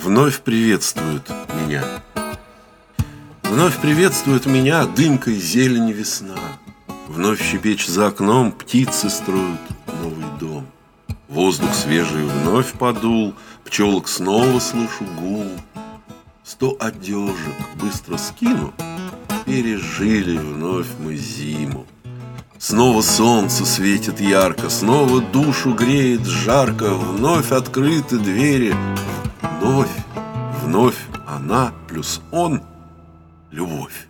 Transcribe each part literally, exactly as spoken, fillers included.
Вновь приветствует меня. Вновь приветствует меня дымкой зелени весна. Вновь щебечет за окном, птицы строят новый дом. Воздух свежий вновь подул, пчелок снова слышу гул. Сто одежек быстро скину, пережили вновь мы зиму. Снова солнце светит ярко, снова душу греет жарко, вновь открыты двери, вновь, вновь она плюс он — любовь.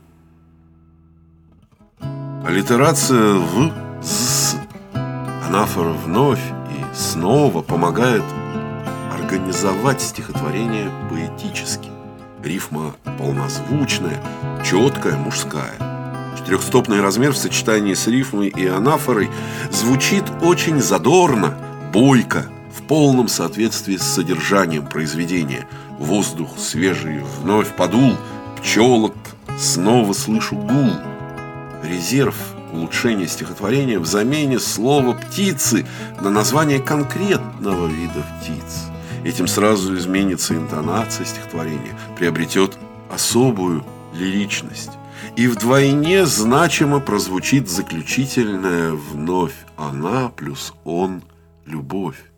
Аллитерация в «з». Анафора вновь и снова помогает организовать стихотворение поэтически. Рифма полнозвучная, четкая, мужская. Четырехстопный размер в сочетании с рифмой и анафорой звучит очень задорно, бойко, в полном соответствии с содержанием произведения. Воздух свежий вновь подул, пчелок снова слышу гул. Резерв улучшения стихотворения в замене слова «птицы» на название конкретного вида птиц. Этим сразу изменится интонация стихотворения, приобретет особую лиричность. И вдвойне значимо прозвучит заключительное «вновь она плюс он — любовь».